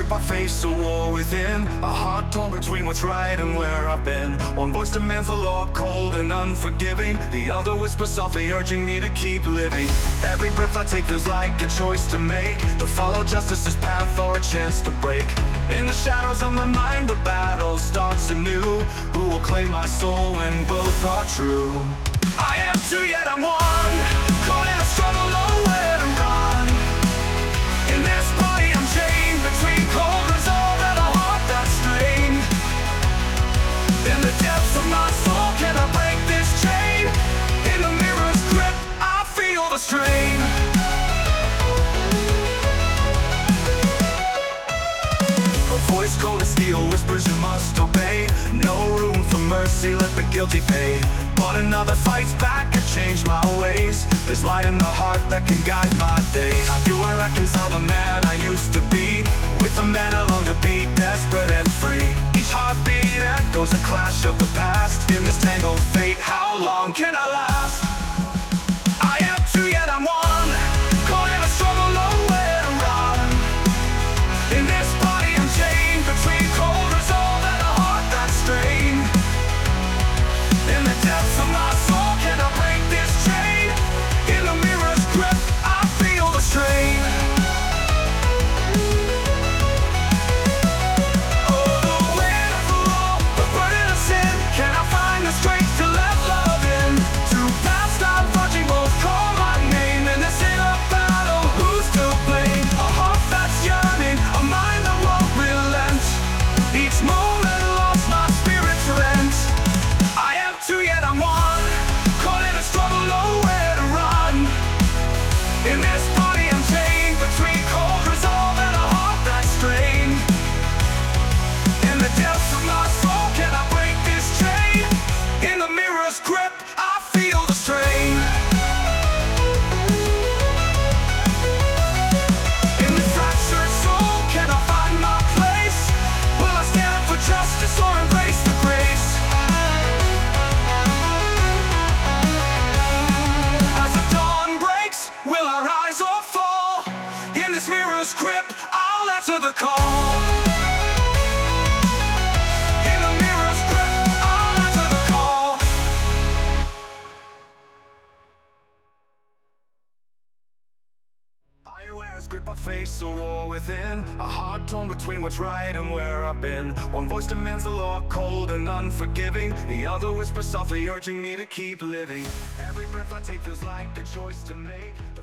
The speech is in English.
grip, I face a war within. A heart torn between what's right and where I've been. One voice demands the law, cold and unforgiving. The other whispers softly, urging me to keep living. Every breath I take feels like a choice to make, to follow justice's path or a chance to break. In the shadows of my mind, the battle starts anew. Who will claim my soul when both are true? I am two, yet I'm one. Caught in a struggle, nowhere to run. In this body I'm chained between cold resolve and a heart that's strained. In the depths of my soul, can I break this chain? In the mirror's grip, I feel the strain. A voice cold as steel whispers you must obey. No room for mercy, let the guilty pay. But another fights back, I change my ways. There's light in the heart that can guide my days. I do I reconcile the man I used to be with the man I long to be, desperate and free. Each heartbeat echoes a clash of the past. In this tangled fate, how long can I last? I am two, yet I'm one. Caught in a struggle, nowhere to run. In this body I'm chained between cold resolve and a heart that's strained. In the depths of my soul, can I break this chain? In the mirror's grip, I feel the strain. Oh, the weight of the law, the burden of sin. Can I find the strength to let love in? To past I'm watching both call my name. In this inner battle, who's to blame? A heart that's yearning, a mind that won't relent. Each moment lost, my spirit rent. I am two, yet I'm one. Caught in a struggle, nowhere to run. In this body I'm chained between cold resolve and a heart that's strained. In the depths of my soul, can I break this chain? In the mirror's grip, I feel the strain. In this fractured soul, can I find my place? Will I stand up for justice or embrace the grace? As the dawn breaks, will I rise or fall? In this mirror's grip, I'll answer the call. In the mirror's grip, I'll answer the call. Fireware's grip, I face a war within. A heart torn between what's right and where I've been. One voice demands the law, cold and unforgiving. The other whispers softly, urging me to keep living. Every breath I take feels like a choice to make.